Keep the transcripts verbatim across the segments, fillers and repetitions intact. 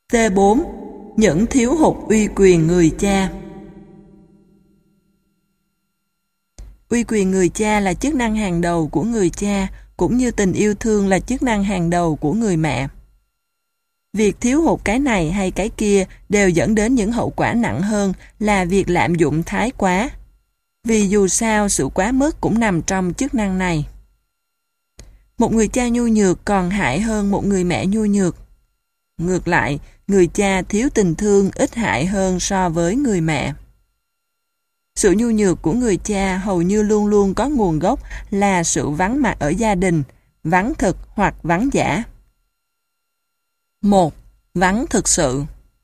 T bốn. Những thiếu hụt uy quyền người cha. Uy quyền người cha là chức năng hàng đầu của người cha, cũng như tình yêu thương là chức năng hàng đầu của người mẹ. Việc thiếu hụt cái này hay cái kia đều dẫn đến những hậu quả nặng hơn là việc lạm dụng thái quá. Vì dù sao, sự quá mức cũng nằm trong chức năng này. Một người cha nhu nhược còn hại hơn một người mẹ nhu nhược. Ngược lại, người cha thiếu tình thương ít hại hơn so với người mẹ. Sự nhu nhược của người cha hầu như luôn luôn có nguồn gốc là sự vắng mặt ở gia đình, vắng thực hoặc vắng giả. một. Vắng thực sự.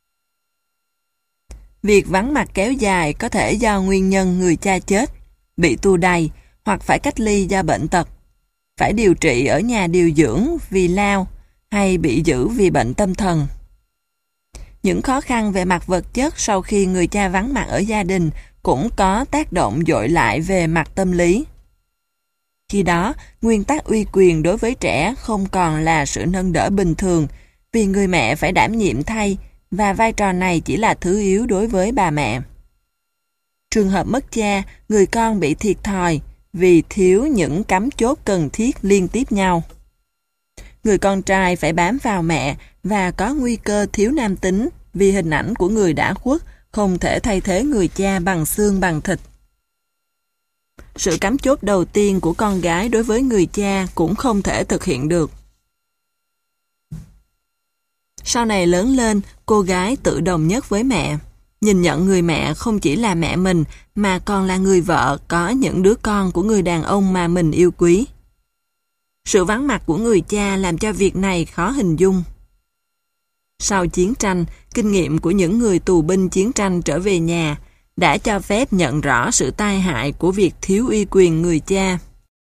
Việc vắng mặt kéo dài có thể do nguyên nhân người cha chết, bị tù đày hoặc phải cách ly do bệnh tật, phải điều trị ở nhà điều dưỡng vì lao hay bị giữ vì bệnh tâm thần. Những khó khăn về mặt vật chất sau khi người cha vắng mặt ở gia đình cũng có tác động dội lại về mặt tâm lý. Khi đó, nguyên tắc uy quyền đối với trẻ không còn là sự nâng đỡ bình thường, vì người mẹ phải đảm nhiệm thay, và vai trò này chỉ là thứ yếu đối với bà mẹ. Trường hợp mất cha, người con bị thiệt thòi vì thiếu những cắm chốt cần thiết liên tiếp nhau. Người con trai phải bám vào mẹ và có nguy cơ thiếu nam tính vì hình ảnh của người đã khuất không thể thay thế người cha bằng xương bằng thịt. Sự cắm chốt đầu tiên của con gái đối với người cha cũng không thể thực hiện được. Sau này lớn lên, cô gái tự đồng nhất với mẹ, nhìn nhận người mẹ không chỉ là mẹ mình mà còn là người vợ có những đứa con của người đàn ông mà mình yêu quý. Sự vắng mặt của người cha làm cho việc này khó hình dung. Sau chiến tranh, kinh nghiệm của những người tù binh chiến tranh trở về nhà đã cho phép nhận rõ sự tai hại của việc thiếu uy quyền người cha.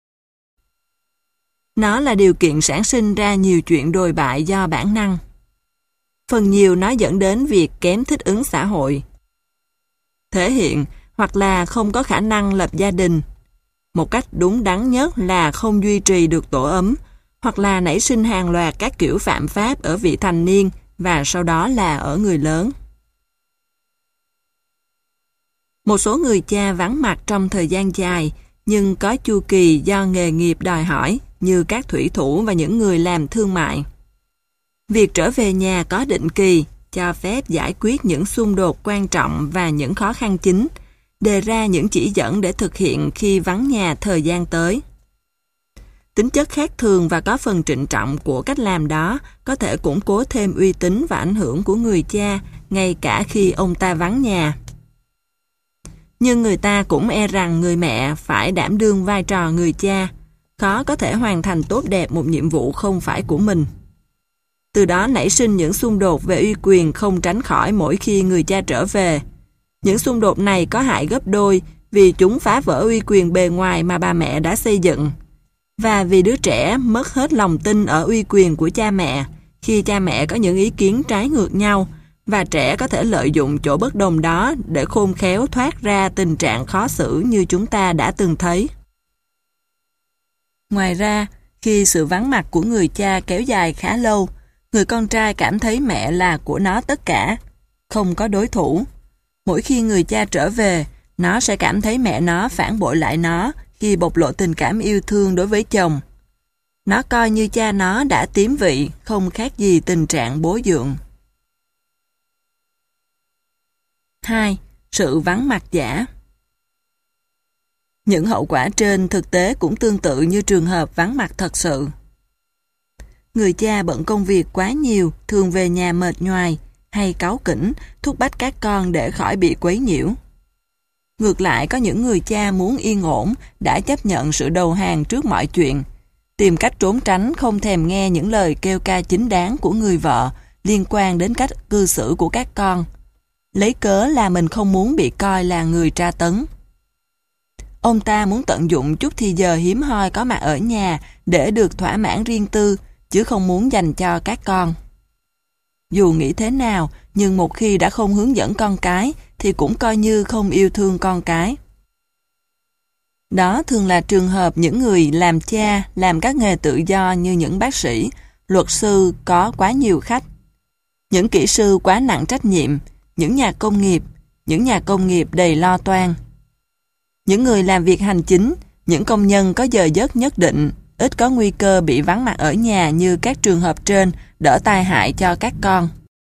Nó là điều kiện sản sinh ra nhiều chuyện đồi bại do bản năng. Phần nhiều nó dẫn đến việc kém thích ứng xã hội, thể hiện hoặc là không có khả năng lập gia đình. Một cách đúng đắn nhất là không duy trì được tổ ấm, hoặc là nảy sinh hàng loạt các kiểu phạm pháp ở vị thành niên và sau đó là ở người lớn. Một số người cha vắng mặt trong thời gian dài, nhưng có chu kỳ do nghề nghiệp đòi hỏi, như các thủy thủ và những người làm thương mại. Việc trở về nhà có định kỳ, cho phép giải quyết những xung đột quan trọng và những khó khăn chính, đề ra những chỉ dẫn để thực hiện khi vắng nhà thời gian tới. Tính chất khác thường và có phần trịnh trọng của cách làm đó có thể củng cố thêm uy tín và ảnh hưởng của người cha, ngay cả khi ông ta vắng nhà. Nhưng người ta cũng e rằng người mẹ phải đảm đương vai trò người cha, khó có thể hoàn thành tốt đẹp một nhiệm vụ không phải của mình. Từ đó nảy sinh những xung đột về uy quyền không tránh khỏi mỗi khi người cha trở về. Những xung đột này có hại gấp đôi vì chúng phá vỡ uy quyền bề ngoài mà bà mẹ đã xây dựng. Và vì đứa trẻ mất hết lòng tin ở uy quyền của cha mẹ khi cha mẹ có những ý kiến trái ngược nhau, và trẻ có thể lợi dụng chỗ bất đồng đó để khôn khéo thoát ra tình trạng khó xử như chúng ta đã từng thấy. Ngoài ra, khi sự vắng mặt của người cha kéo dài khá lâu, người con trai cảm thấy mẹ là của nó tất cả, không có đối thủ. Mỗi khi người cha trở về, nó sẽ cảm thấy mẹ nó phản bội lại nó khi bộc lộ tình cảm yêu thương đối với chồng. Nó coi như cha nó đã tiếm vị, không khác gì tình trạng bố dượng. hai. Sự vắng mặt giả. Những hậu quả trên thực tế cũng tương tự như trường hợp vắng mặt thật sự. Người cha bận công việc quá nhiều, thường về nhà mệt nhoài, hay cáu kỉnh, thúc bách các con để khỏi bị quấy nhiễu. Ngược lại, có những người cha muốn yên ổn, đã chấp nhận sự đầu hàng trước mọi chuyện, tìm cách trốn tránh không thèm nghe những lời kêu ca chính đáng của người vợ liên quan đến cách cư xử của các con, lấy cớ là mình không muốn bị coi là người tra tấn. Ông ta muốn tận dụng chút thì giờ hiếm hoi có mặt ở nhà để được thỏa mãn riêng tư, chứ không muốn dành cho các con. Dù nghĩ thế nào, nhưng một khi đã không hướng dẫn con cái, thì cũng coi như không yêu thương con cái. Đó thường là trường hợp những người làm cha, làm các nghề tự do như những bác sĩ, luật sư có quá nhiều khách. những kỹ sư quá nặng trách nhiệm, những nhà công nghiệp, những nhà công nghiệp đầy lo toan. Những người làm việc hành chính, những công nhân có giờ giấc nhất định, ít có nguy cơ bị vắng mặt ở nhà như các trường hợp trên, đỡ tai hại cho các con.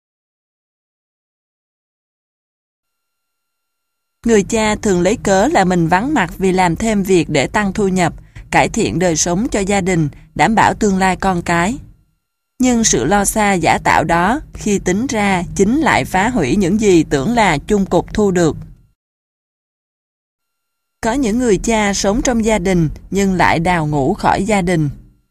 Người cha thường lấy cớ là mình vắng mặt vì làm thêm việc để tăng thu nhập, cải thiện đời sống cho gia đình, đảm bảo tương lai con cái. Nhưng sự lo xa giả tạo đó, khi tính ra, chính lại phá hủy những gì tưởng là chung cục thu được. Có những người cha sống trong gia đình nhưng lại đào ngũ khỏi gia đình.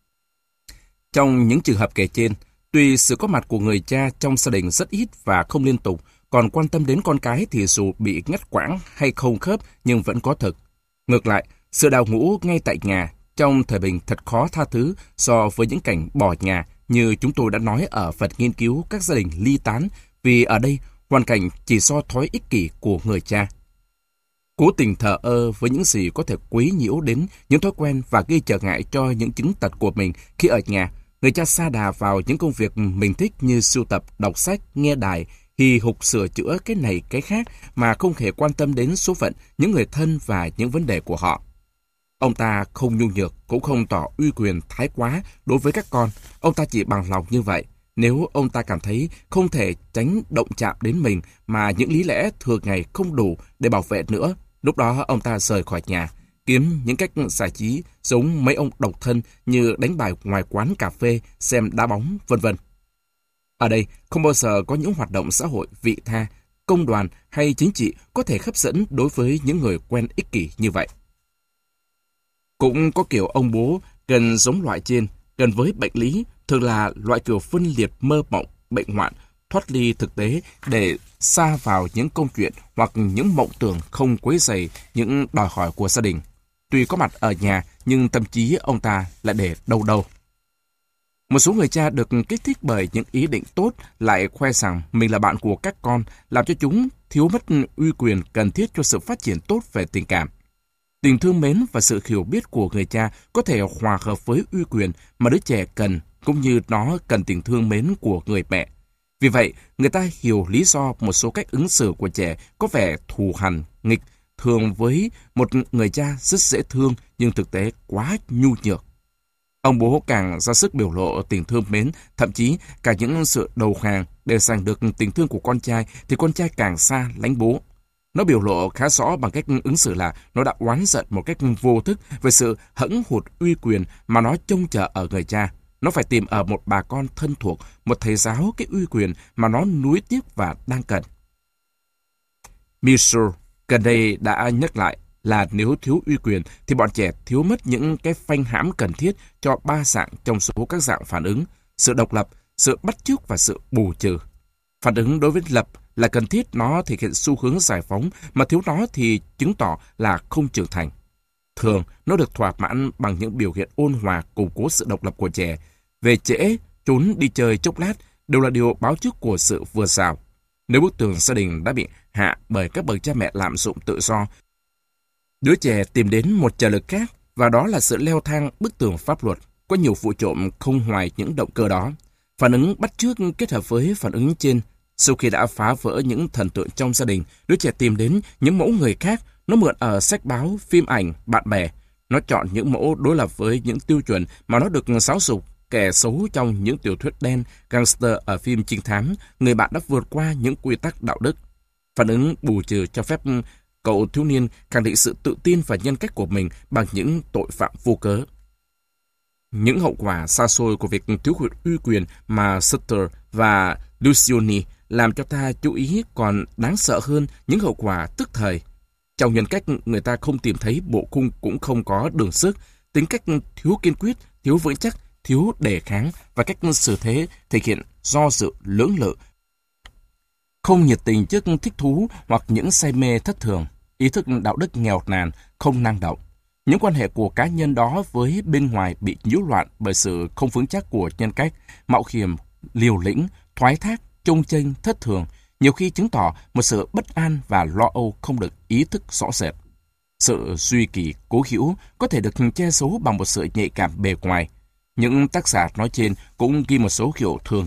Trong những trường hợp kể trên, tuy sự có mặt của người cha trong gia đình rất ít và không liên tục, còn quan tâm đến con cái thì dù bị ngắt quãng hay không khớp nhưng vẫn có thực. Ngược lại, sự đào ngũ ngay tại nhà trong thời bình thật khó tha thứ so với những cảnh bỏ nhà như chúng tôi đã nói ở phần nghiên cứu các gia đình ly tán, vì ở đây hoàn cảnh chỉ do thói ích kỷ của người cha. Cố tình thờ ơ với những gì có thể quấy nhiễu đến những thói quen và gây trở ngại cho những chứng tật của mình khi ở nhà, người cha sa đà vào những công việc mình thích như sưu tập, đọc sách, nghe đài, hì hục sửa chữa cái này cái khác mà không hề quan tâm đến số phận, những người thân và những vấn đề của họ. Ông ta không nhu nhược, cũng không tỏ uy quyền thái quá đối với các con. Ông ta chỉ bằng lòng như vậy. Nếu ông ta cảm thấy không thể tránh động chạm đến mình mà những lý lẽ thường ngày không đủ để bảo vệ nữa, lúc đó ông ta rời khỏi nhà, kiếm những cách giải trí giống mấy ông độc thân như đánh bài ngoài quán cà phê, xem đá bóng, vân vân. Ở đây không bao giờ có những hoạt động xã hội vị tha, công đoàn hay chính trị có thể hấp dẫn đối với những người quen ích kỷ như vậy. Cũng có kiểu ông bố gần giống loại trên, gần với bệnh lý, thường là loại kiểu phân liệt mơ mộng, bệnh hoạn, thoát ly thực tế để sa vào những câu chuyện hoặc những mộng tưởng không quấy rầy những đòi hỏi của gia đình. Tuy có mặt ở nhà, nhưng tâm trí ông ta lại để đâu đâu. Một số người cha được kích thích bởi những ý định tốt lại khoe rằng mình là bạn của các con, làm cho chúng thiếu mất uy quyền cần thiết cho sự phát triển tốt về tình cảm. Tình thương mến và sự hiểu biết của người cha có thể hòa hợp với uy quyền mà đứa trẻ cần, cũng như nó cần tình thương mến của người mẹ. Vì vậy, người ta hiểu lý do một số cách ứng xử của trẻ có vẻ thù hằn, nghịch, thường với một người cha rất dễ thương nhưng thực tế quá nhu nhược. Ông bố càng ra sức biểu lộ tình thương mến, thậm chí cả những sự đầu hàng để giành được tình thương của con trai, thì con trai càng xa lánh bố. Nó biểu lộ khá rõ bằng cách ứng xử là nó đã oán giận một cách vô thức về sự hẫng hụt uy quyền mà nó trông chờ ở người cha. Nó phải tìm ở một bà con thân thuộc, một thầy giáo cái uy quyền mà nó nuối tiếc và đang cần. Michel gần đây đã nhắc lại là nếu thiếu uy quyền thì bọn trẻ thiếu mất những cái phanh hãm cần thiết cho ba dạng trong số các dạng phản ứng: sự độc lập, sự bắt chước và sự bù trừ. Phản ứng đối với lập là cần thiết, nó thể hiện xu hướng giải phóng, mà thiếu nó thì chứng tỏ là không trưởng thành. Thường, nó được thỏa mãn bằng những biểu hiện ôn hòa củng cố sự độc lập của trẻ. Về trễ, trốn đi chơi chốc lát đều là điều báo trước của sự vừa xào. Nếu bức tường gia đình đã bị hạ bởi các bậc cha mẹ lạm dụng tự do, đứa trẻ tìm đến một trợ lực khác, và đó là sự leo thang bức tường pháp luật. Có nhiều vụ trộm không hoài những động cơ đó. Phản ứng bắt chước kết hợp với phản ứng trên. Sau khi đã phá vỡ những thần tượng trong gia đình, đứa trẻ tìm đến những mẫu người khác. Nó mượn ở sách báo, phim ảnh, bạn bè. Nó chọn những mẫu đối lập với những tiêu chuẩn mà nó được giáo dục. Kẻ xấu trong những tiểu thuyết đen, gangster ở phim trinh thám, người bạn đã vượt qua những quy tắc đạo đức. Phản ứng bù trừ cho phép cậu thiếu niên khẳng định sự tự tin và nhân cách của mình bằng những tội phạm vô cớ. Những hậu quả xa xôi của việc thiếu hụt uy quyền mà Sutter và Luciani làm cho ta chú ý còn đáng sợ hơn những hậu quả tức thời. Trong nhân cách, người ta không tìm thấy bộ khung cũng không có đường sức, tính cách thiếu kiên quyết, thiếu vững chắc, thiếu đề kháng và cách xử thế thể hiện do sự lưỡng lự, không nhiệt tình trước thích thú hoặc những say mê thất thường, ý thức đạo đức nghèo nàn, không năng động. Những quan hệ của cá nhân đó với bên ngoài bị nhiễu loạn bởi sự không vững chắc của nhân cách, mạo hiểm, liều lĩnh, thoái thác, chông chênh, thất thường, nhiều khi chứng tỏ một sự bất an và lo âu không được ý thức rõ rệt. Sự duy kỳ, cố hữu có thể được che giấu bằng một sự nhạy cảm bề ngoài. Những tác giả nói trên cũng ghi một số kiểu thường gặp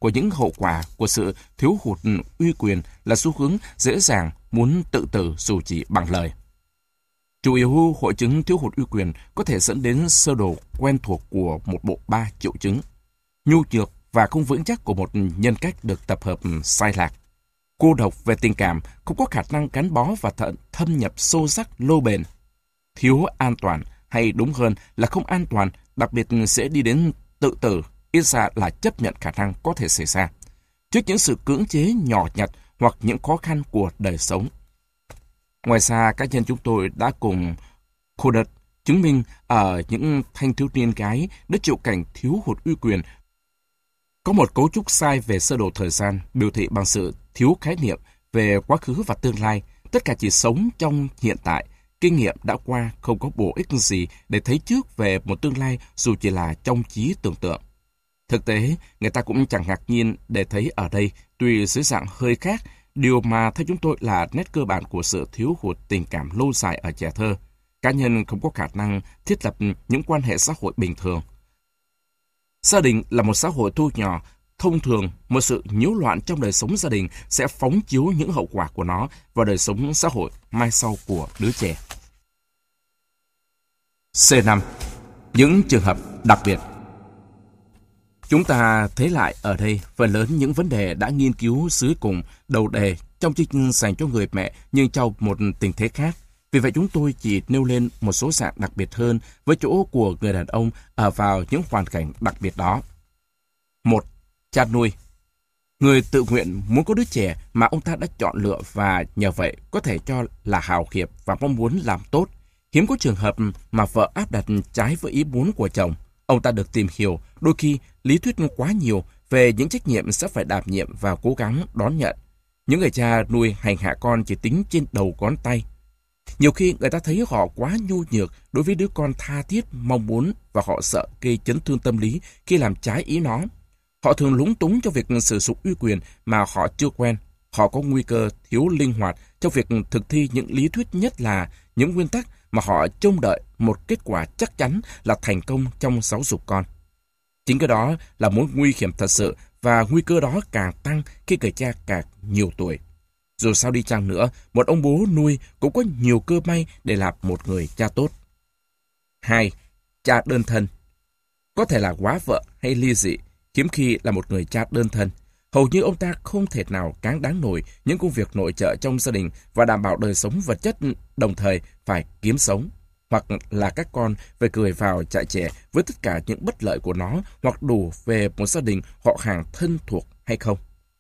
của những hậu quả của sự thiếu hụt uy quyền là xu hướng dễ dàng muốn tự tử dù chỉ bằng lời. Chủ yếu, hội chứng thiếu hụt uy quyền có thể dẫn đến sơ đồ quen thuộc của một bộ ba triệu chứng. Nhu nhược và không vững chắc của một nhân cách được tập hợp sai lạc. Cô độc về tình cảm, không có khả năng gắn bó và thận thâm nhập sâu sắc lâu bền. Thiếu an toàn, hay đúng hơn là không an toàn, đặc biệt sẽ đi đến tự tử, ít ra là chấp nhận khả năng có thể xảy ra, trước những sự cưỡng chế nhỏ nhặt hoặc những khó khăn của đời sống. Ngoài ra, cá nhân chúng tôi đã cùng Codet chứng minh ở những thanh thiếu niên gái đã chịu cảnh thiếu hụt uy quyền có một cấu trúc sai về sơ đồ thời gian, biểu thị bằng sự thiếu khái niệm về quá khứ và tương lai, tất cả chỉ sống trong hiện tại. Kinh nghiệm đã qua không có bổ ích gì để thấy trước về một tương lai dù chỉ là trong trí tưởng tượng. Thực tế, người ta cũng chẳng ngạc nhiên để thấy ở đây, tuy dưới dạng hơi khác, điều mà theo chúng tôi là nét cơ bản của sự thiếu hụt tình cảm lâu dài ở trẻ thơ. Cá nhân không có khả năng thiết lập những quan hệ xã hội bình thường. Gia đình là một xã hội thu nhỏ. Thông thường, một sự nhiễu loạn trong đời sống gia đình sẽ phóng chiếu những hậu quả của nó vào đời sống xã hội mai sau của đứa trẻ. C năm. Những trường hợp đặc biệt. Chúng ta thấy lại ở đây phần lớn những vấn đề đã nghiên cứu dưới cùng đầu đề trong chương trình dành cho người mẹ nhưng trong một tình thế khác. Vì vậy chúng tôi chỉ nêu lên một số dạng đặc biệt hơn với chỗ của người đàn ông ở vào những hoàn cảnh đặc biệt đó. Một. Cha nuôi. Người tự nguyện muốn có đứa trẻ mà ông ta đã chọn lựa và nhờ vậy có thể cho là hào hiệp và mong muốn làm tốt. Hiếm có trường hợp mà vợ áp đặt trái với ý muốn của chồng. Ông ta được tìm hiểu, đôi khi lý thuyết quá nhiều về những trách nhiệm sẽ phải đảm nhiệm và cố gắng đón nhận. Những người cha nuôi hành hạ con chỉ tính trên đầu ngón tay. Nhiều khi người ta thấy họ quá nhu nhược đối với đứa con tha thiết mong muốn và họ sợ gây chấn thương tâm lý khi làm trái ý nó. Họ thường lúng túng trong việc sử dụng uy quyền mà họ chưa quen. Họ có nguy cơ thiếu linh hoạt trong việc thực thi những lý thuyết, nhất là những nguyên tắc mà họ trông đợi một kết quả chắc chắn là thành công trong giáo dục con. Chính cái đó là mối nguy hiểm thật sự, và nguy cơ đó càng tăng khi người cha càng nhiều tuổi. Dù sao đi chăng nữa, một ông bố nuôi cũng có nhiều cơ may để làm một người cha tốt. Hai. Cha đơn thân. Có thể là quá vợ hay ly dị, hiếm khi là một người cha đơn thân. Hầu như ông ta không thể nào cáng đáng nổi những công việc nội trợ trong gia đình và đảm bảo đời sống vật chất, đồng thời phải kiếm sống. Hoặc là các con phải cười vào trại trẻ với tất cả những bất lợi của nó, hoặc đủ về một gia đình họ hàng thân thuộc hay không.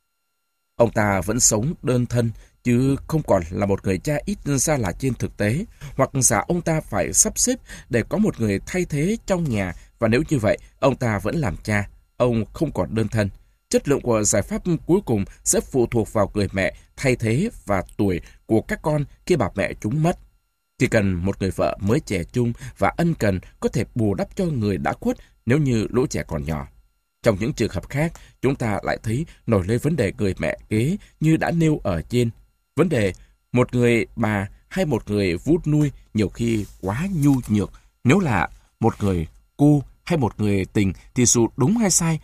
Ông ta vẫn sống đơn thân, chứ không còn là một người cha ít ra là trên thực tế, hoặc giả ông ta phải sắp xếp để có một người thay thế trong nhà, và nếu như vậy, ông ta vẫn làm cha, ông không còn đơn thân. Chất lượng của giải pháp cuối cùng sẽ phụ thuộc vào người mẹ thay thế và tuổi của các con khi bà mẹ chúng mất. Chỉ cần một người vợ mới trẻ trung và ân cần có thể bù đắp cho người đã khuất nếu như lũ trẻ còn nhỏ. Trong những trường hợp khác, chúng ta lại thấy nổi lên vấn đề người mẹ kế như đã nêu ở trên. Vấn đề một người bà hay một người vú nuôi nhiều khi quá nhu nhược. Nếu là một người cô hay một người tình thì dù đúng hay sai,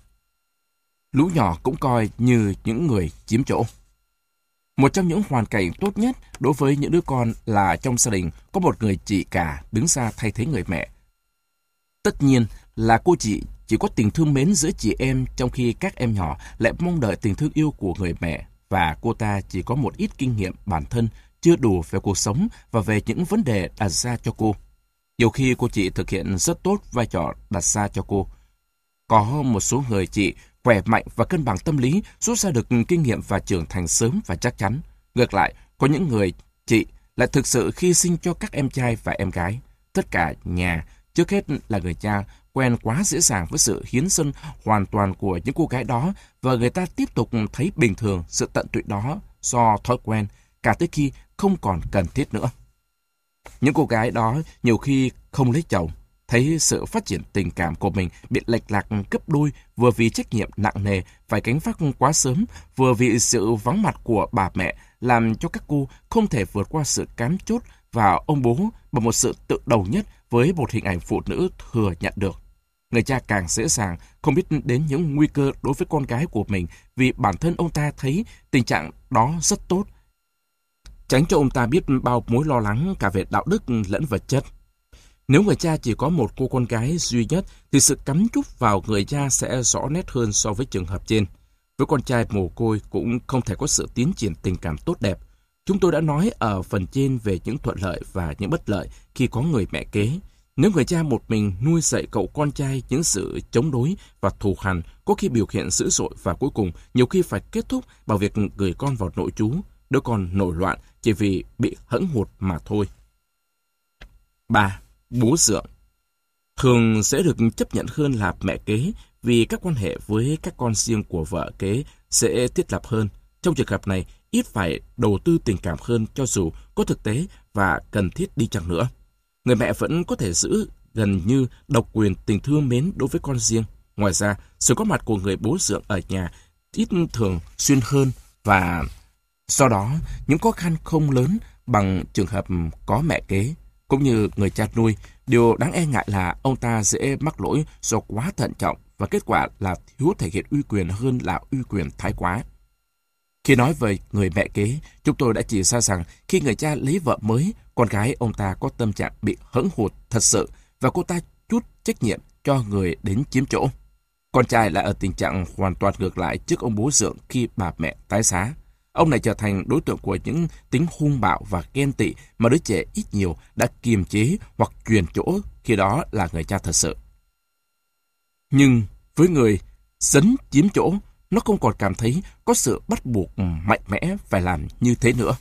lũ nhỏ cũng coi như những người chiếm chỗ. Một trong những hoàn cảnh tốt nhất đối với những đứa con là trong gia đình có một người chị cả đứng ra thay thế người mẹ. Tất nhiên là cô chị chỉ có tình thương mến giữa chị em, trong khi các em nhỏ lại mong đợi tình thương yêu của người mẹ, và cô ta chỉ có một ít kinh nghiệm bản thân chưa đủ về cuộc sống và về những vấn đề đặt ra cho cô. Nhiều khi cô chị thực hiện rất tốt vai trò đặt ra cho cô. Có một số người chị khỏe mạnh và cân bằng tâm lý, rút ra được kinh nghiệm và trưởng thành sớm và chắc chắn. Ngược lại, có những người chị lại thực sự hy sinh cho các em trai và em gái. Tất cả nhà, trước hết là người cha, quen quá dễ dàng với sự hiến dâng hoàn toàn của những cô gái đó, và người ta tiếp tục thấy bình thường sự tận tụy đó do thói quen, cả tới khi không còn cần thiết nữa. Những cô gái đó nhiều khi không lấy chồng, thấy sự phát triển tình cảm của mình bị lệch lạc gấp đôi, vừa vì trách nhiệm nặng nề phải gánh vác quá sớm, vừa vì sự vắng mặt của bà mẹ làm cho các cô không thể vượt qua sự cám chốt vào ông bố bằng một sự tự đầu nhất với một hình ảnh phụ nữ thừa nhận được. người cha càng dễ dàng không biết đến những nguy cơ đối với con gái của mình vì bản thân ông ta thấy tình trạng đó rất tốt, tránh cho ông ta biết bao mối lo lắng cả về đạo đức lẫn vật chất. Nếu người cha chỉ có một cô con gái duy nhất, thì sự cắm trúc vào người cha sẽ rõ nét hơn so với trường hợp trên. Với con trai mồ côi cũng không thể có sự tiến triển tình cảm tốt đẹp. Chúng tôi đã nói ở phần trên về những thuận lợi và những bất lợi khi có người mẹ kế. Nếu người cha một mình nuôi dạy cậu con trai những sự chống đối và thù hằn, có khi biểu hiện dữ dội và cuối cùng nhiều khi phải kết thúc bằng việc gửi con vào nội trú, đứa con nổi loạn chỉ vì bị hẫng hụt mà thôi. ba. Bố dượng thường sẽ được chấp nhận hơn là mẹ kế vì các quan hệ với các con riêng của vợ kế sẽ thiết lập hơn. Trong trường hợp này, ít phải đầu tư tình cảm hơn cho dù có thực tế và cần thiết đi chăng nữa. Người mẹ vẫn có thể giữ gần như độc quyền tình thương mến đối với con riêng. Ngoài ra, sự có mặt của người bố dượng ở nhà ít thường xuyên hơn và do đó những khó khăn không lớn bằng trường hợp có mẹ kế. Cũng như người cha nuôi, điều đáng e ngại là ông ta dễ mắc lỗi do quá thận trọng và kết quả là thiếu thể hiện uy quyền hơn là uy quyền thái quá. Khi nói về người mẹ kế, chúng tôi đã chỉ ra rằng khi người cha lấy vợ mới, con gái ông ta có tâm trạng bị hẫng hụt thật sự và cô ta trút trách nhiệm cho người đến chiếm chỗ. Con trai lại ở tình trạng hoàn toàn ngược lại trước ông bố dượng khi bà mẹ tái giá. Ông này trở thành đối tượng của những tính hung bạo và ghen tị mà đứa trẻ ít nhiều đã kiềm chế hoặc truyền chỗ khi đó là người cha thật sự. Nhưng với người dấn chiếm chỗ, nó không còn cảm thấy có sự bắt buộc mạnh mẽ phải làm như thế nữa.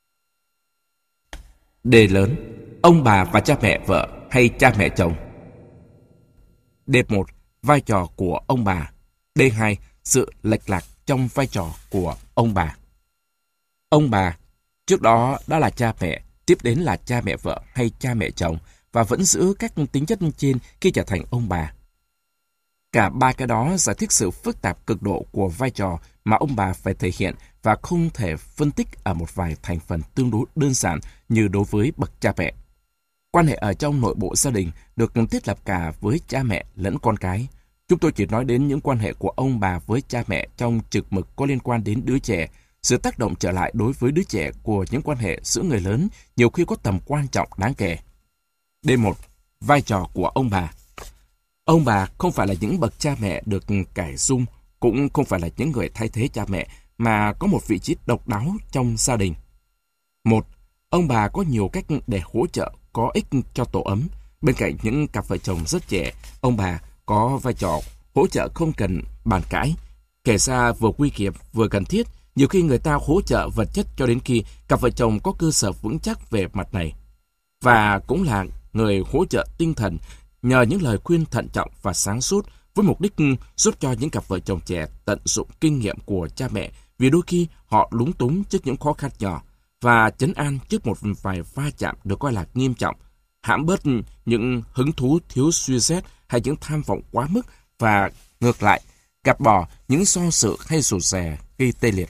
Đề lớn: ông bà và cha mẹ vợ hay cha mẹ chồng. Đề một: vai trò của ông bà. Đề hai: sự lệch lạc trong vai trò của ông bà. Ông bà trước đó đã là cha mẹ, tiếp đến là cha mẹ vợ hay cha mẹ chồng và vẫn giữ các tính chất trên khi trở thành ông bà. Cả ba cái đó giải thích sự phức tạp cực độ của vai trò mà ông bà phải thể hiện và không thể phân tích ở một vài thành phần tương đối đơn giản như đối với bậc cha mẹ. Quan hệ ở trong nội bộ gia đình được thiết lập cả với cha mẹ lẫn con cái. Chúng tôi chỉ nói đến những quan hệ của ông bà với cha mẹ trong trực mực có liên quan đến đứa trẻ. Sự tác động trở lại đối với đứa trẻ của những quan hệ giữa người lớn nhiều khi có tầm quan trọng đáng kể. Đề một. Vai trò của ông bà. Ông bà không phải là những bậc cha mẹ được cải dung, cũng không phải là những người thay thế cha mẹ, mà có một vị trí độc đáo trong gia đình. Một. Ông bà có nhiều cách để hỗ trợ có ích cho tổ ấm. Bên cạnh những cặp vợ chồng rất trẻ, ông bà có vai trò hỗ trợ không cần bàn cãi. Kể ra vừa nguy hiểm vừa cần thiết. Nhiều khi người ta hỗ trợ vật chất cho đến khi cặp vợ chồng có cơ sở vững chắc về mặt này. Và cũng là người hỗ trợ tinh thần nhờ những lời khuyên thận trọng và sáng suốt với mục đích giúp cho những cặp vợ chồng trẻ tận dụng kinh nghiệm của cha mẹ vì đôi khi họ lúng túng trước những khó khăn nhỏ và trấn an trước một vài va chạm được coi là nghiêm trọng, hãm bớt những hứng thú thiếu suy xét hay những tham vọng quá mức và ngược lại, gạt bỏ những do dự hay rụt rè gây tê liệt.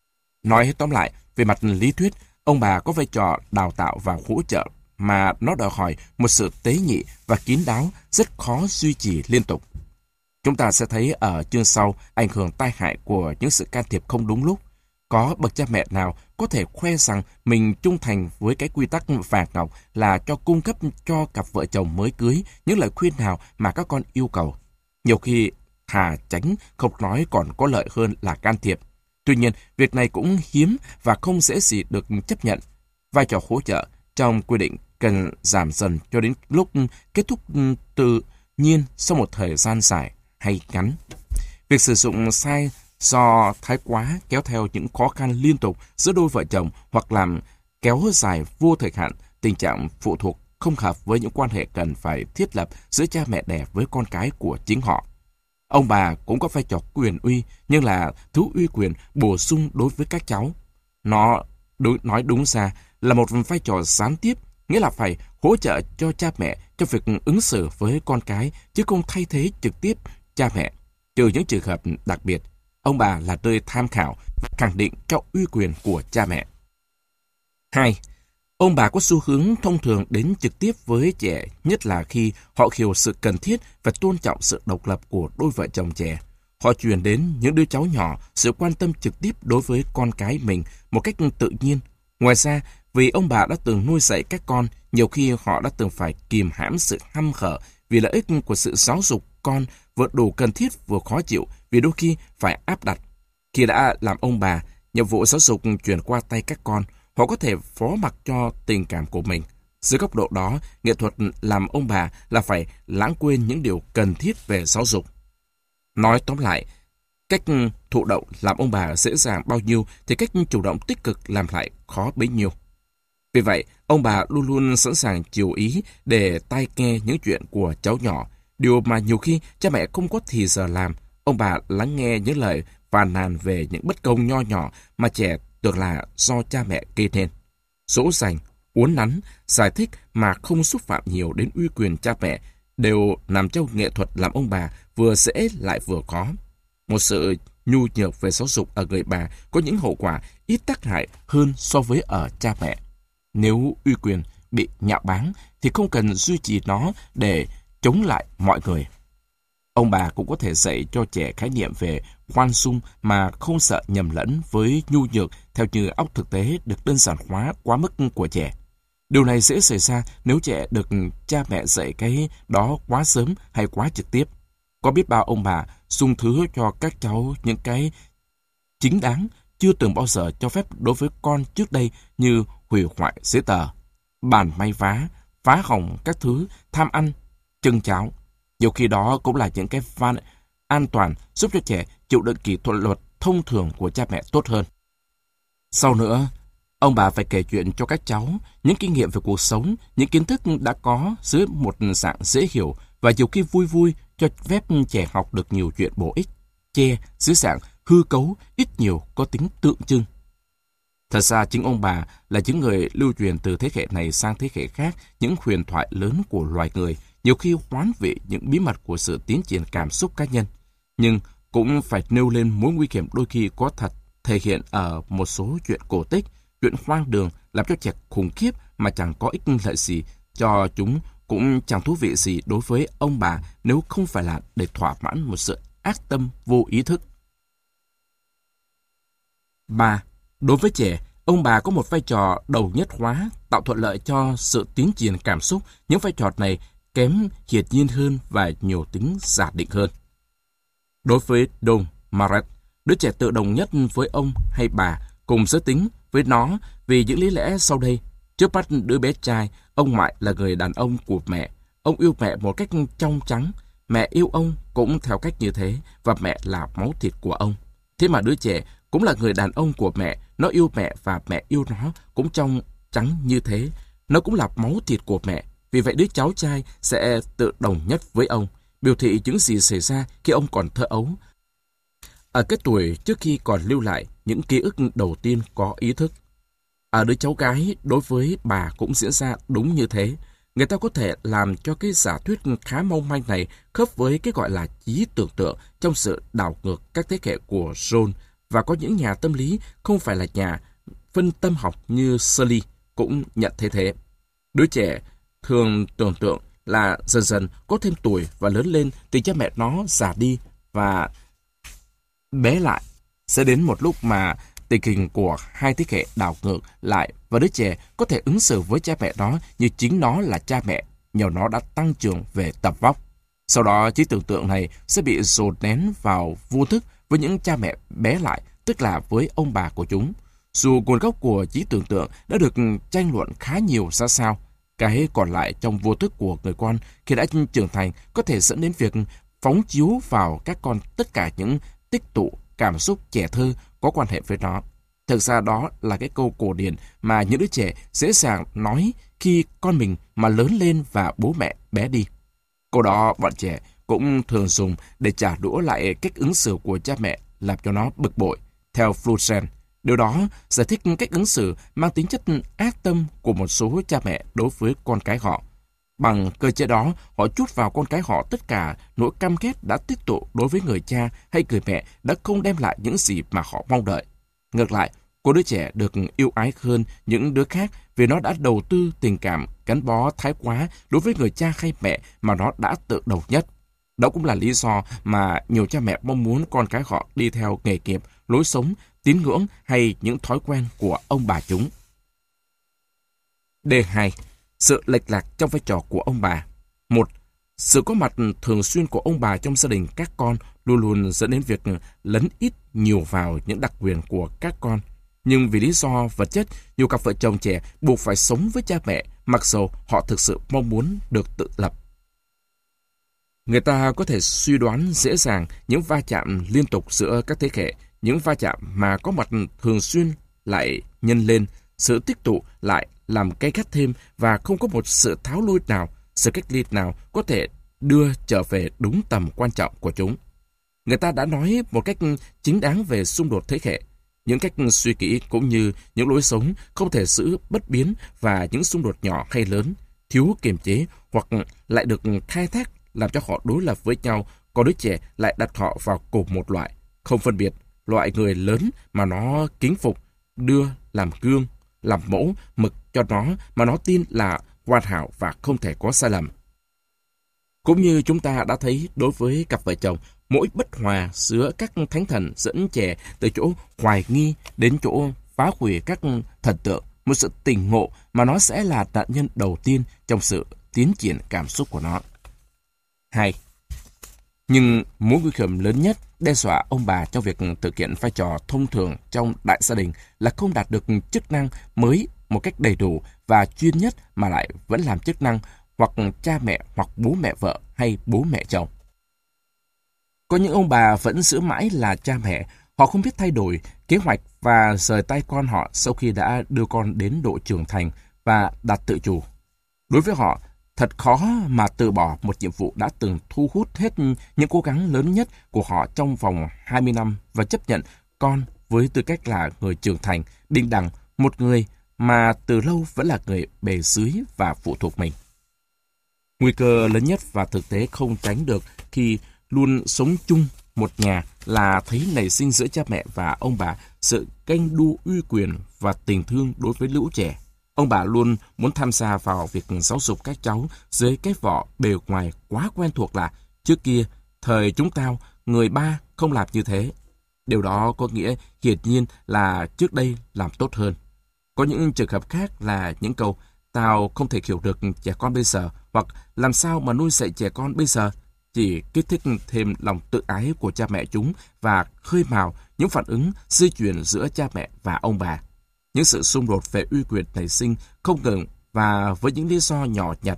Nói tóm lại, về mặt lý thuyết, ông bà có vai trò đào tạo và hỗ trợ mà nó đòi hỏi một sự tế nhị và kín đáo rất khó duy trì liên tục. Chúng ta sẽ thấy ở chương sau ảnh hưởng tai hại của những sự can thiệp không đúng lúc. Có bậc cha mẹ nào có thể khoe rằng mình trung thành với cái quy tắc vàng ngọc là cho cung cấp cho cặp vợ chồng mới cưới những lời khuyên nào mà các con yêu cầu. Nhiều khi thà tránh không nói còn có lợi hơn là can thiệp. Tuy nhiên, việc này cũng hiếm và không dễ gì được chấp nhận. Vai trò hỗ trợ trong quy định cần giảm dần cho đến lúc kết thúc tự nhiên sau một thời gian dài hay ngắn. Việc sử dụng sai do thái quá kéo theo những khó khăn liên tục giữa đôi vợ chồng hoặc làm kéo dài vô thời hạn tình trạng phụ thuộc không hợp với những quan hệ cần phải thiết lập giữa cha mẹ đẻ với con cái của chính họ. Ông bà cũng có vai trò quyền uy, nhưng là thứ uy quyền bổ sung đối với các cháu. Nó đối, nói đúng ra là một vai trò gián tiếp, nghĩa là phải hỗ trợ cho cha mẹ trong việc ứng xử với con cái, chứ không thay thế trực tiếp cha mẹ. Trừ những trường hợp đặc biệt, ông bà là nơi tham khảo, khẳng định cho uy quyền của cha mẹ. hai. Ông bà có xu hướng thông thường đến trực tiếp với trẻ, nhất là khi họ hiểu sự cần thiết và tôn trọng sự độc lập của đôi vợ chồng trẻ. Họ truyền đến những đứa cháu nhỏ sự quan tâm trực tiếp đối với con cái mình một cách tự nhiên. Ngoài ra, vì ông bà đã từng nuôi dạy các con, nhiều khi họ đã từng phải kìm hãm sự hăm hở vì lợi ích của sự giáo dục con vừa đủ cần thiết vừa khó chịu vì đôi khi phải áp đặt. Khi đã làm ông bà, nhiệm vụ giáo dục chuyển qua tay các con, họ có thể phó mặc cho tình cảm của mình. Dưới góc độ đó, nghệ thuật làm ông bà là phải lãng quên những điều cần thiết về giáo dục. Nói tóm lại, cách thụ động làm ông bà dễ dàng bao nhiêu thì cách chủ động tích cực làm lại khó bấy nhiêu. Vì vậy, ông bà luôn luôn sẵn sàng chiều ý để tai nghe những chuyện của cháu nhỏ, điều mà nhiều khi cha mẹ không có thì giờ làm. Ông bà lắng nghe những lời phàn nàn về những bất công nho nhỏ mà trẻ tưởng là do cha mẹ gây nên. Dỗ dành, uốn nắn, giải thích mà không xúc phạm nhiều đến uy quyền cha mẹ đều nằm trong nghệ thuật làm ông bà vừa dễ lại vừa khó. Một sự nhu nhược về giáo dục ở người bà có những hậu quả ít tác hại hơn so với ở cha mẹ. Nếu uy quyền bị nhạo báng thì không cần duy trì nó để chống lại mọi người. Ông bà cũng có thể dạy cho trẻ khái niệm về khoan dung mà không sợ nhầm lẫn với nhu nhược theo như óc thực tế được đơn giản hóa quá mức của trẻ. Điều này dễ xảy ra nếu trẻ được cha mẹ dạy cái đó quá sớm hay quá trực tiếp. Có biết bao ông bà sung thứ cho các cháu những cái chính đáng chưa từng bao giờ cho phép đối với con trước đây như hủy hoại giấy tờ, bàn may vá, phá hỏng các thứ, tham ăn, chân cháo. Nhiều khi đó cũng là những cái van an toàn giúp cho trẻ chịu đựng kỷ luật thông thường của cha mẹ tốt hơn. Sau nữa, ông bà phải kể chuyện cho các cháu những kinh nghiệm về cuộc sống, những kiến thức đã có dưới một dạng dễ hiểu và nhiều khi vui vui cho phép trẻ học được nhiều chuyện bổ ích, che dưới dạng hư cấu ít nhiều có tính tượng trưng. Thật ra chính ông bà là những người lưu truyền từ thế hệ này sang thế hệ khác những huyền thoại lớn của loài người, nhiều khi hoán vị những bí mật của sự tiến triển cảm xúc cá nhân. Nhưng cũng phải nêu lên mối nguy hiểm đôi khi có thật thể hiện ở một số chuyện cổ tích, chuyện hoang đường làm cho trẻ khủng khiếp mà chẳng có ích lợi gì cho chúng, cũng chẳng thú vị gì đối với ông bà nếu không phải là để thỏa mãn một sự ác tâm vô ý thức. ba. Đối với trẻ, ông bà có một vai trò đầu nhất hóa, tạo thuận lợi cho sự tiến triển cảm xúc. Những vai trò này kém hiển nhiên hơn và nhiều tính giả định hơn. Đối với Don Maret, đứa trẻ tự đồng nhất với ông hay bà cùng giới tính với nó vì những lý lẽ sau đây. Trước mắt đứa bé trai, ông ngoại là người đàn ông của mẹ. Ông yêu mẹ một cách trong trắng. Mẹ yêu ông cũng theo cách như thế và mẹ là máu thịt của ông. Thế mà đứa trẻ cũng là người đàn ông của mẹ. Nó yêu mẹ và mẹ yêu nó cũng trong trắng như thế. Nó cũng là máu thịt của mẹ. Vì vậy đứa cháu trai sẽ tự đồng nhất với ông, biểu thị những gì xảy ra khi ông còn thơ ấu. Ở cái tuổi trước khi còn lưu lại những ký ức đầu tiên có ý thức. Ở đứa cháu gái đối với bà cũng diễn ra đúng như thế. Người ta có thể làm cho cái giả thuyết khá mong manh này khớp với cái gọi là trí tưởng tượng trong sự đảo ngược các thế hệ của John, và có những nhà tâm lý không phải là nhà phân tâm học như Shirley cũng nhận thấy thế. Đứa trẻ thường tưởng tượng là dần dần có thêm tuổi và lớn lên thì cha mẹ nó già đi và bé lại. Sẽ đến một lúc mà tình hình của hai thế hệ đảo ngược lại và đứa trẻ có thể ứng xử với cha mẹ nó như chính nó là cha mẹ, nhờ nó đã tăng trưởng về tập vóc. Sau đó trí tưởng tượng này sẽ bị dồn nén vào vô thức với những cha mẹ bé lại, tức là với ông bà của chúng. Dù nguồn gốc của trí tưởng tượng đã được tranh luận khá nhiều ra sao, cái còn lại trong vô thức của người con khi đã trưởng thành có thể dẫn đến việc phóng chiếu vào các con tất cả những tích tụ cảm xúc trẻ thơ có quan hệ với nó. Thực ra đó là cái câu cổ điển mà những đứa trẻ dễ dàng nói khi con mình mà lớn lên và bố mẹ bé đi. Câu đó bọn trẻ cũng thường dùng để trả đũa lại cách ứng xử của cha mẹ, làm cho nó bực bội. Theo Flusen, điều đó giải thích cách ứng xử mang tính chất ác tâm của một số cha mẹ đối với con cái họ. Bằng cơ chế đó, họ trút vào con cái họ tất cả nỗi căm ghét đã tích tụ đối với người cha hay người mẹ đã không đem lại những gì mà họ mong đợi. Ngược lại, Cô đứa trẻ được yêu ái hơn những đứa khác vì nó đã đầu tư tình cảm gắn bó thái quá đối với người cha hay mẹ mà nó đã tự đầu nhất. Đó cũng là lý do mà nhiều cha mẹ mong muốn con cái họ đi theo nghề nghiệp, lối sống, tín ngưỡng hay những thói quen của ông bà chúng. D hai. Sự lệch lạc trong vai trò của ông bà. Một. Sự có mặt thường xuyên của ông bà trong gia đình các con luôn luôn dẫn đến việc lấn ít nhiều vào những đặc quyền của các con. Nhưng vì lý do vật chất, nhiều cặp vợ chồng trẻ buộc phải sống với cha mẹ, mặc dù họ thực sự mong muốn được tự lập. Người ta có thể suy đoán dễ dàng những va chạm liên tục giữa các thế hệ, những va chạm mà có mặt thường xuyên lại nhân lên, sự tích tụ lại làm cay gắt thêm và không có một sự tháo lui nào, sự cách ly nào có thể đưa trở về đúng tầm quan trọng của chúng. Người ta đã nói một cách chính đáng về xung đột thế hệ. Những cách suy nghĩ cũng như những lối sống không thể giữ bất biến và những xung đột nhỏ hay lớn, thiếu kiềm chế hoặc lại được khai thác làm cho họ đối lập với nhau, còn đứa trẻ lại đặt họ vào cùng một loại, không phân biệt, loại người lớn mà nó kính phục, đưa làm gương, làm mẫu, mực cho nó mà nó tin là hoàn hảo và không thể có sai lầm. Cũng như chúng ta đã thấy đối với cặp vợ chồng, mỗi bất hòa giữa các thánh thần dẫn trẻ từ chỗ hoài nghi đến chỗ phá hủy các thần tượng, một sự tỉnh ngộ mà nó sẽ là nạn nhân đầu tiên trong sự tiến triển cảm xúc của nó. Hai. Nhưng mối nguy hiểm lớn nhất đe dọa ông bà trong việc thực hiện vai trò thông thường trong đại gia đình là không đạt được chức năng mới một cách đầy đủ và chuyên nhất mà lại vẫn làm chức năng hoặc cha mẹ hoặc bố mẹ vợ hay bố mẹ chồng. Có những ông bà vẫn giữ mãi là cha mẹ, họ không biết thay đổi kế hoạch và rời tay con họ sau khi đã đưa con đến độ trưởng thành và đạt tự chủ. Đối với họ, thật khó mà từ bỏ một nhiệm vụ đã từng thu hút hết những cố gắng lớn nhất của họ trong vòng hai mươi năm và chấp nhận con với tư cách là người trưởng thành, bình đẳng, một người mà từ lâu vẫn là người bề dưới và phụ thuộc mình. Nguy cơ lớn nhất và thực tế không tránh được khi luôn sống chung một nhà là thấy nảy sinh giữa cha mẹ và ông bà sự ganh đua uy quyền và tình thương đối với lũ trẻ. Ông bà luôn muốn tham gia vào việc giáo dục các cháu dưới cái vỏ bề ngoài quá quen thuộc là trước kia, thời chúng tao, người ba không làm như thế. Điều đó có nghĩa hiển nhiên là trước đây làm tốt hơn. Có những trường hợp khác là những câu tao không thể hiểu được trẻ con bây giờ hoặc làm sao mà nuôi dạy trẻ con bây giờ chỉ kích thích thêm lòng tự ái của cha mẹ chúng và khơi mào những phản ứng di chuyển giữa cha mẹ và ông bà. Những sự xung đột về uy quyền nảy sinh không ngừng và với những lý do nhỏ nhặt.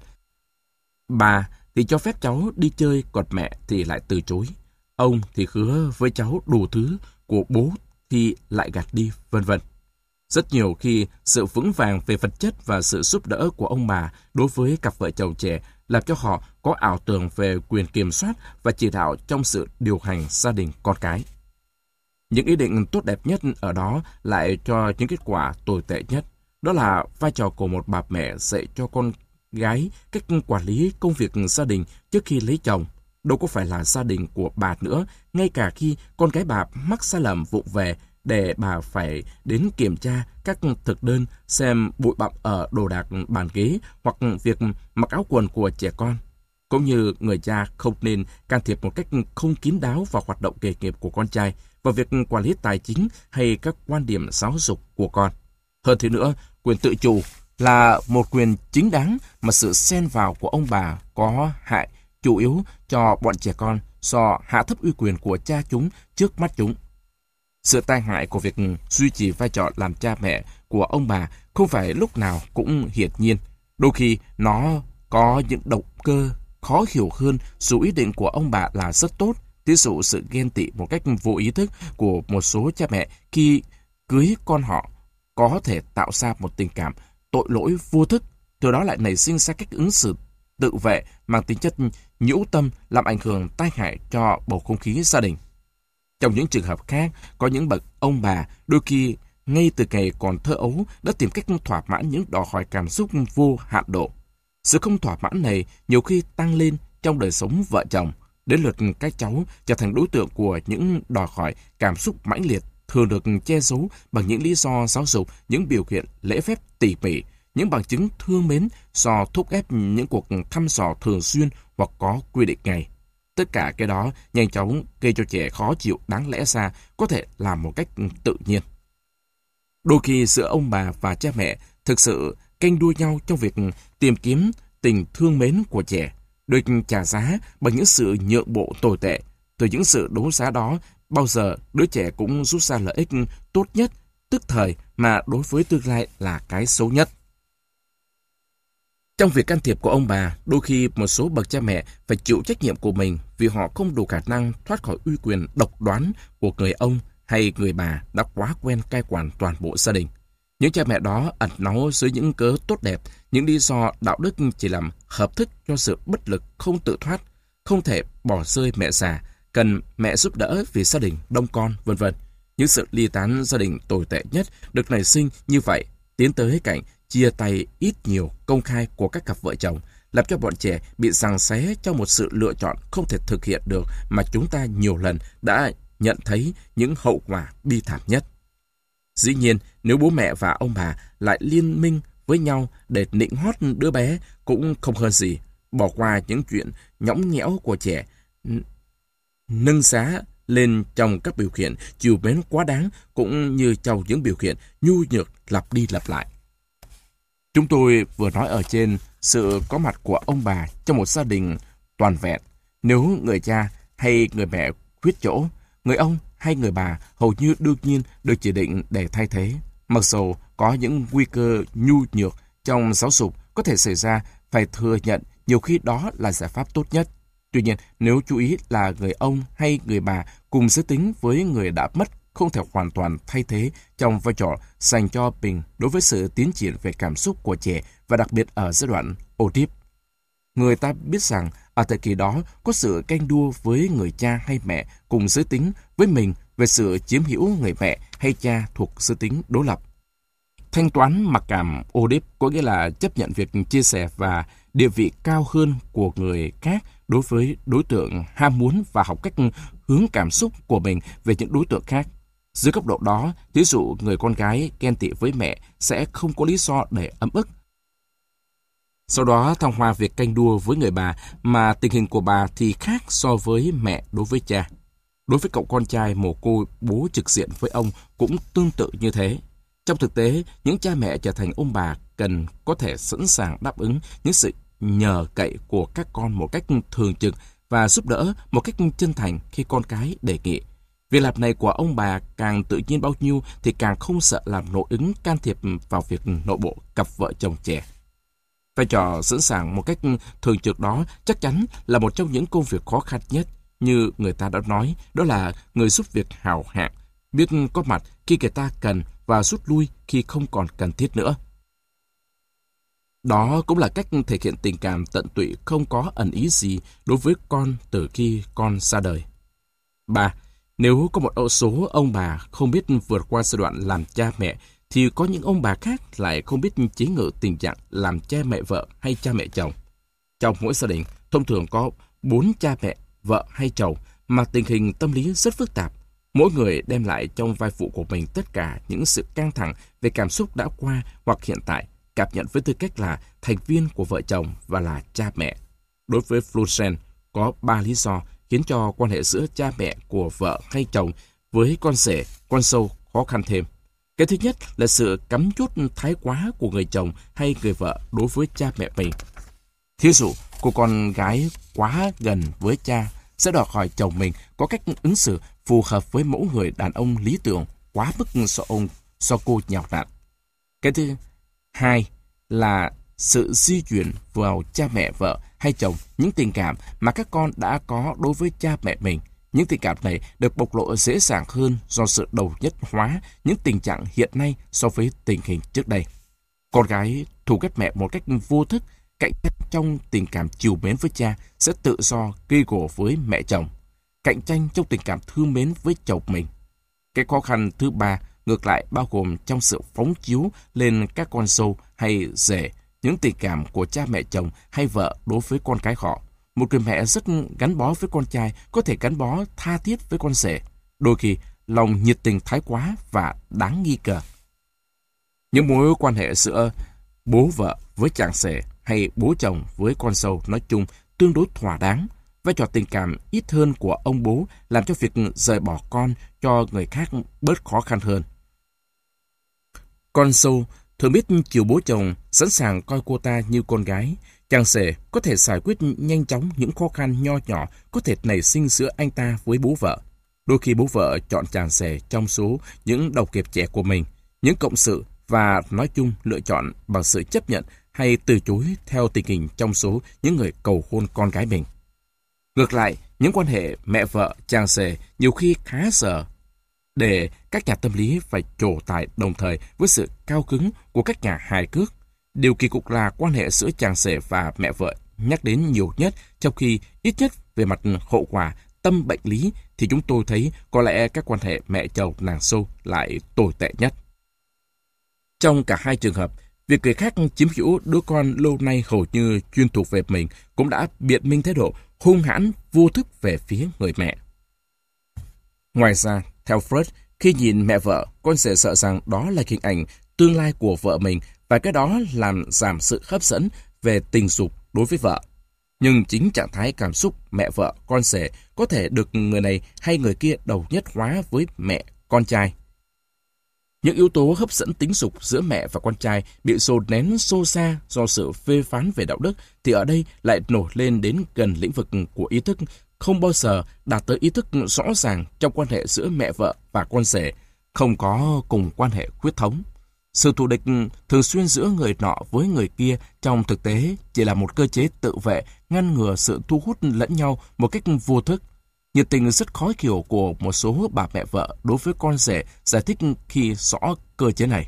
Bà thì cho phép cháu đi chơi, còn mẹ thì lại từ chối. Ông thì hứa với cháu đủ thứ, của bố thì lại gạt đi, vân vân. Rất nhiều khi sự vững vàng về vật chất và sự giúp đỡ của ông bà đối với cặp vợ chồng trẻ làm cho họ có ảo tưởng về quyền kiểm soát và chỉ đạo trong sự điều hành gia đình con cái. Những ý định tốt đẹp nhất ở đó lại cho những kết quả tồi tệ nhất. Đó là vai trò của một bà mẹ dạy cho con gái cách quản lý công việc gia đình trước khi lấy chồng. Đâu có phải là gia đình của bà nữa, ngay cả khi con gái bà mắc sai lầm vụng về để bà phải đến kiểm tra các thực đơn xem bụi bặm ở đồ đạc bàn ghế hoặc việc mặc áo quần của trẻ con. Cũng như người cha không nên can thiệp một cách không kín đáo vào hoạt động nghề nghiệp của con trai, vào việc quản lý tài chính hay các quan điểm giáo dục của con. Hơn thế nữa, quyền tự chủ là một quyền chính đáng mà sự xen vào của ông bà có hại chủ yếu cho bọn trẻ con do hạ thấp uy quyền của cha chúng trước mắt chúng. Sự tai hại của việc duy trì vai trò làm cha mẹ của ông bà không phải lúc nào cũng hiển nhiên. Đôi khi nó có những động cơ khó hiểu hơn dù ý định của ông bà là rất tốt. Ví dụ sự ghen tị một cách vô ý thức của một số cha mẹ khi cưới con họ có thể tạo ra một tình cảm tội lỗi vô thức, từ đó lại nảy sinh ra cách ứng xử tự vệ mang tính chất nhiễu tâm làm ảnh hưởng tai hại cho bầu không khí gia đình. Trong những trường hợp khác, có những bậc ông bà đôi khi ngay từ ngày còn thơ ấu đã tìm cách thỏa mãn những đòi hỏi cảm xúc vô hạn độ. Sự không thỏa mãn này nhiều khi tăng lên trong đời sống vợ chồng, đến lượt các cháu trở thành đối tượng của những đòi hỏi cảm xúc mãnh liệt thường được che giấu bằng những lý do giáo dục, những biểu hiện lễ phép tỉ mỉ, những bằng chứng thương mến do thúc ép những cuộc thăm dò thường xuyên hoặc có quy định ngày. Tất cả cái đó nhanh chóng gây cho trẻ khó chịu đáng lẽ ra có thể làm một cách tự nhiên. Đôi khi giữa ông bà và cha mẹ thực sự canh đua nhau trong việc tìm kiếm tình thương mến của trẻ, được trả giá bằng những sự nhượng bộ tồi tệ. Từ những sự đấu giá đó, bao giờ đứa trẻ cũng rút ra lợi ích tốt nhất, tức thời mà đối với tương lai là cái xấu nhất. Trong việc can thiệp của ông bà, đôi khi một số bậc cha mẹ phải chịu trách nhiệm của mình vì họ không đủ khả năng thoát khỏi uy quyền độc đoán của người ông hay người bà đã quá quen cai quản toàn bộ gia đình. Những cha mẹ đó ẩn náu dưới những cớ tốt đẹp, những lý do đạo đức chỉ làm hợp thức cho sự bất lực không tự thoát, không thể bỏ rơi mẹ già, cần mẹ giúp đỡ vì gia đình đông con, vân vân. Những sự ly tán gia đình tồi tệ nhất được nảy sinh như vậy, tiến tới cảnh chia tay ít nhiều công khai của các cặp vợ chồng, làm cho bọn trẻ bị giằng xé trong một sự lựa chọn không thể thực hiện được mà chúng ta nhiều lần đã nhận thấy những hậu quả bi thảm nhất. Dĩ nhiên, nếu bố mẹ và ông bà lại liên minh với nhau để nịnh hót đứa bé cũng không hơn gì, bỏ qua những chuyện nhõng nhẽo của trẻ, nâng giá lên trong các biểu hiện chiều mến quá đáng cũng như trong những biểu hiện nhu nhược lặp đi lặp lại. Chúng tôi vừa nói ở trên sự có mặt của ông bà trong một gia đình toàn vẹn. Nếu người cha hay người mẹ khuyết chỗ, người ông hay người bà hầu như đương nhiên được chỉ định để thay thế. Mặc dù có những nguy cơ nhu nhược trong giáo dục có thể xảy ra, phải thừa nhận nhiều khi đó là giải pháp tốt nhất. Tuy nhiên, nếu chú ý là người ông hay người bà cùng giới tính với người đã mất không thể hoàn toàn thay thế trong vai trò dành cho mình đối với sự tiến triển về cảm xúc của trẻ và đặc biệt ở giai đoạn Oedip. Người ta biết rằng ở thời kỳ đó có sự canh đua với người cha hay mẹ cùng giới tính với mình về sự chiếm hữu người mẹ hay cha thuộc giới tính đối lập. Thanh toán mặc cảm Oedip có nghĩa là chấp nhận việc chia sẻ và địa vị cao hơn của người khác đối với đối tượng ham muốn và học cách hướng cảm xúc của mình về những đối tượng khác. Dưới góc độ đó, ví dụ người con gái ghen tị với mẹ sẽ không có lý do để ấm ức. Sau đó thăng hoa việc canh đua với người bà mà tình hình của bà thì khác so với mẹ đối với cha. Đối với cậu con trai mồ côi bố trực diện với ông cũng tương tự như thế. Trong thực tế, những cha mẹ trở thành ông bà cần có thể sẵn sàng đáp ứng những sự nhờ cậy của các con một cách thường trực và giúp đỡ một cách chân thành khi con cái đề nghị. Việc làm này của ông bà càng tự nhiên bao nhiêu thì càng không sợ làm nội ứng can thiệp vào việc nội bộ cặp vợ chồng trẻ. Vai trò sẵn sàng một cách thường trực đó chắc chắn là một trong những công việc khó khăn nhất. Như người ta đã nói, đó là người giúp việc hào hạng, biết có mặt khi người ta cần và rút lui khi không còn cần thiết nữa. Đó cũng là cách thể hiện tình cảm tận tụy không có ẩn ý gì đối với con từ khi con ra đời. ba. Nếu có một số ông bà không biết vượt qua giai đoạn làm cha mẹ, thì có những ông bà khác lại không biết chế ngự tình trạng làm cha mẹ vợ hay cha mẹ chồng. Trong mỗi gia đình, thông thường có bốn cha mẹ, vợ hay chồng, mà tình hình tâm lý rất phức tạp. Mỗi người đem lại trong vai phụ của mình tất cả những sự căng thẳng về cảm xúc đã qua hoặc hiện tại, cảm nhận với tư cách là thành viên của vợ chồng và là cha mẹ. Đối với Florence, có ba lý do khiến cho quan hệ giữa cha mẹ của vợ hay chồng với con rể, con dâu khó khăn thêm. Cái thứ nhất là sự cắm chốt thái quá của người chồng hay người vợ đối với cha mẹ mình. Thí dụ, cô con gái quá gần với cha sẽ đòi hỏi chồng mình có cách ứng xử phù hợp với mẫu người đàn ông lý tưởng quá mức do ông do cô nhào nặn. Cái thứ hai là sự di chuyển vào cha mẹ vợ hay chồng những tình cảm mà các con đã có đối với cha mẹ mình. Những tình cảm này được bộc lộ dễ dàng hơn do sự đồng nhất hóa những tình trạng hiện nay so với tình hình trước đây. Con gái thù ghét mẹ một cách vô thức, cạnh tranh trong tình cảm trìu mến với cha sẽ tự do gây gổ với mẹ chồng, cạnh tranh trong tình cảm thương mến với chồng mình. Cái khó khăn thứ ba ngược lại bao gồm trong sự phóng chiếu lên các con dâu hay rể những tình cảm của cha mẹ chồng hay vợ đối với con cái họ. Một người mẹ rất gắn bó với con trai có thể gắn bó tha thiết với con rể. Đôi khi lòng nhiệt tình thái quá và đáng nghi ngờ. Những mối quan hệ giữa bố vợ với chàng rể hay bố chồng với con dâu nói chung tương đối thỏa đáng. Vai trò tình cảm ít hơn của ông bố làm cho việc rời bỏ con cho người khác bớt khó khăn hơn. Con dâu thường biết chiều bố chồng, sẵn sàng coi cô ta như con gái. Chàng rể có thể giải quyết nhanh chóng những khó khăn nho nhỏ có thể nảy sinh giữa anh ta với bố vợ. Đôi khi bố vợ chọn chàng rể trong số những đồng nghiệp trẻ của mình, những cộng sự và nói chung lựa chọn bằng sự chấp nhận hay từ chối theo tình hình trong số những người cầu hôn con gái mình. Ngược lại, những quan hệ mẹ vợ, chàng rể nhiều khi khá dở để các nhà tâm lý phải trổ tài đồng thời với sự cao cứng của các nhà hài cước. Điều kỳ cục là quan hệ giữa chàng rể và mẹ vợ nhắc đến nhiều nhất, trong khi ít nhất về mặt hậu quả, tâm bệnh lý thì chúng tôi thấy có lẽ các quan hệ mẹ chồng nàng dâu lại tồi tệ nhất. Trong cả hai trường hợp, việc người khác chiếm hữu đứa con lâu nay hầu như chuyên thuộc về mình cũng đã biện minh thái độ hung hãn vô thức về phía người mẹ. Ngoài ra, theo Freud, khi nhìn mẹ vợ, con sẽ sợ rằng đó là hình ảnh tương lai của vợ mình và cái đó làm giảm sự hấp dẫn về tình dục đối với vợ. Nhưng chính trạng thái cảm xúc mẹ vợ, con rể có thể được người này hay người kia đồng nhất hóa với mẹ, con trai. Những yếu tố hấp dẫn tính dục giữa mẹ và con trai bị dồn nén xô xa do sự phê phán về đạo đức thì ở đây lại nổi lên đến gần lĩnh vực của ý thức, không bao giờ đạt tới ý thức rõ ràng trong quan hệ giữa mẹ vợ và con rể, không có cùng quan hệ huyết thống. Sự thù địch thường xuyên giữa người nọ với người kia trong thực tế chỉ là một cơ chế tự vệ ngăn ngừa sự thu hút lẫn nhau một cách vô thức. Nhiệt tình rất khó hiểu của một số bà mẹ vợ đối với con rể giải thích khi rõ cơ chế này.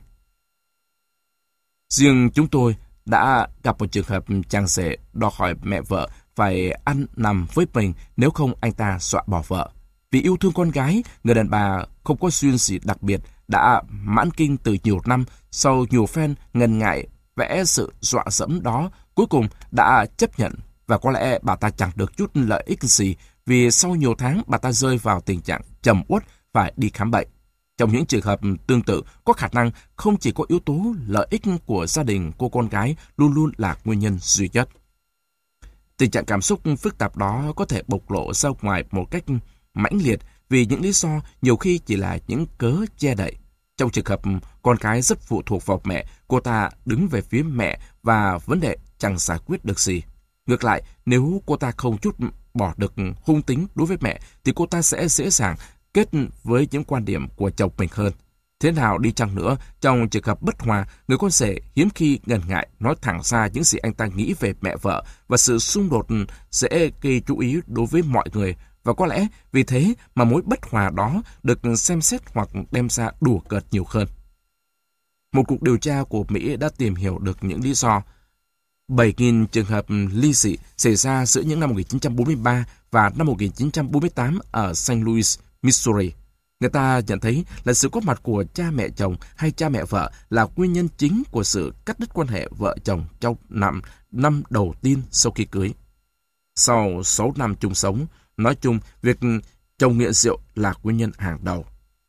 Riêng chúng tôi đã gặp một trường hợp chàng rể đòi hỏi mẹ vợ phải ăn nằm với mình, nếu không anh ta dọa bỏ vợ. Vì yêu thương con gái, người đàn bà không có duyên gì đặc biệt đã mãn kinh từ nhiều năm, sau nhiều phen ngần ngại vẽ sự dọa dẫm đó, cuối cùng đã chấp nhận, và có lẽ bà ta chẳng được chút lợi ích gì vì sau nhiều tháng bà ta rơi vào tình trạng trầm uất phải đi khám bệnh. Trong những trường hợp tương tự, có khả năng không chỉ có yếu tố lợi ích của gia đình cô con gái luôn luôn là nguyên nhân duy nhất. Tình trạng cảm xúc phức tạp đó có thể bộc lộ ra ngoài một cách mãnh liệt vì những lý do nhiều khi chỉ là những cớ che đậy. Trong trường hợp con gái rất phụ thuộc vào mẹ, cô ta đứng về phía mẹ và vấn đề chẳng giải quyết được gì. Ngược lại, nếu cô ta không chút bỏ được hung tính đối với mẹ, thì cô ta sẽ dễ dàng kết với những quan điểm của chồng mình hơn. Thế nào đi chăng nữa, trong trường hợp bất hòa, người con rể hiếm khi ngần ngại nói thẳng ra những gì anh ta nghĩ về mẹ vợ, và sự xung đột sẽ gây chú ý đối với mọi người, và có lẽ vì thế mà mối bất hòa đó được xem xét hoặc đem ra đùa cợt nhiều hơn. Một cuộc điều tra của Mỹ đã tìm hiểu được những lý do bảy nghìn trường hợp ly dị xảy ra giữa những năm một nghìn chín trăm bốn mươi ba và năm một nghìn chín trăm bốn mươi tám ở Saint Louis, Missouri. Người ta nhận thấy là sự có mặt của cha mẹ chồng hay cha mẹ vợ là nguyên nhân chính của sự cắt đứt quan hệ vợ chồng trong năm, năm đầu tiên sau khi cưới. Sau sáu năm chung sống, nói chung, việc chồng nghiện rượu là nguyên nhân hàng đầu.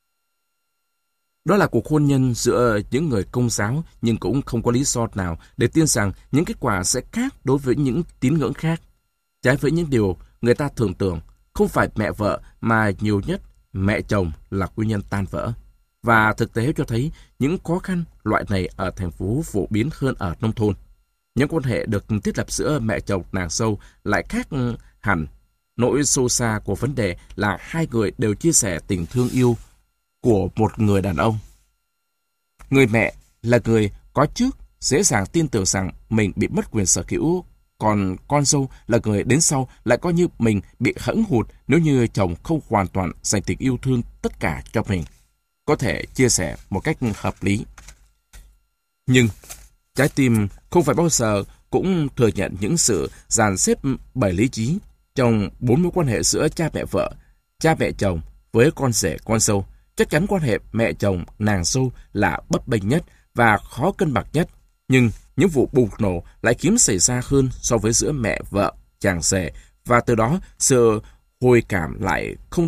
Đó là cuộc hôn nhân giữa những người Công giáo, nhưng cũng không có lý do nào để tin rằng những kết quả sẽ khác đối với những tín ngưỡng khác. Trái với những điều người ta thường tưởng, không phải mẹ vợ mà nhiều nhất mẹ chồng là nguyên nhân tan vỡ. Và thực tế cho thấy những khó khăn loại này ở thành phố phổ biến hơn ở nông thôn. Những quan hệ được thiết lập giữa mẹ chồng nàng dâu lại khác hẳn. Nỗi sâu xa của vấn đề là hai người đều chia sẻ tình thương yêu của một người đàn ông. Người mẹ là người có trước, dễ dàng tin tưởng rằng mình bị mất quyền sở hữu, còn con dâu là người đến sau lại coi như mình bị hẫng hụt nếu như chồng không hoàn toàn dành tình yêu thương tất cả cho mình. Có thể chia sẻ một cách hợp lý. Nhưng trái tim không phải bao giờ cũng thừa nhận những sự dàn xếp bởi lý trí. Trong bốn mối quan hệ giữa cha mẹ vợ, cha mẹ chồng với con rể con dâu, chắc chắn quan hệ mẹ chồng nàng dâu là bấp bênh nhất và khó cân bằng nhất. Nhưng những vụ bùng nổ lại hiếm xảy ra hơn so với giữa mẹ vợ, chàng rể, và từ đó sự hồi cảm lại không tốt và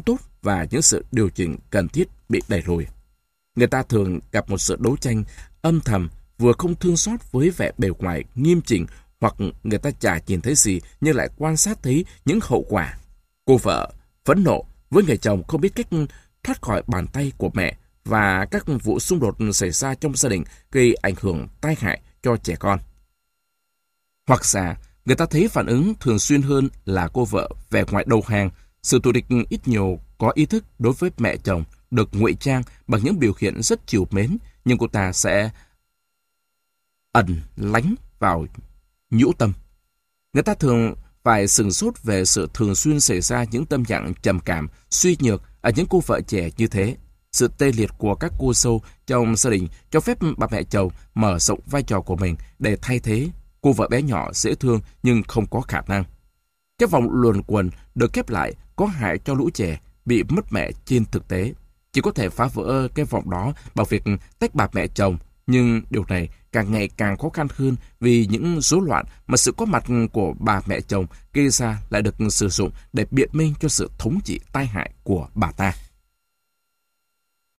và những sự điều chỉnh cần thiết bị đẩy lùi. Người ta thường gặp một sự đấu tranh âm thầm, vừa không thương xót với vẻ bề ngoài nghiêm chỉnh, hoặc người ta chả nhìn thấy gì nhưng lại quan sát thấy những hậu quả. Cô vợ phẫn nộ với người chồng không biết cách thoát khỏi bàn tay của mẹ, và các vụ xung đột xảy ra trong gia đình gây ảnh hưởng tai hại cho trẻ con. Hoặc giả, người ta thấy phản ứng thường xuyên hơn là cô vợ vẻ ngoài đầu hàng, sự thù địch ít nhiều có ý thức đối với mẹ chồng được ngụy trang bằng những biểu hiện rất trìu mến, nhưng cô ta sẽ ẩn lánh vào nhũ tâm. Người ta thường phải sửng sốt về sự thường xuyên xảy ra những tâm trạng trầm cảm, suy nhược ở những cô vợ trẻ như thế. Sự tê liệt của các cô dâu trong gia đình cho phép bà mẹ chồng mở rộng vai trò của mình để thay thế cô vợ bé nhỏ dễ thương nhưng không có khả năng. Cái vòng luẩn quẩn được khép lại có hại cho lũ trẻ bị mất mẹ trên thực tế. Chỉ có thể phá vỡ cái vòng đó bằng việc tách bà mẹ chồng, nhưng điều này càng ngày càng khó khăn hơn vì những rối loạn mà sự có mặt của bà mẹ chồng gây ra lại được sử dụng để biện minh cho sự thống trị tai hại của bà ta.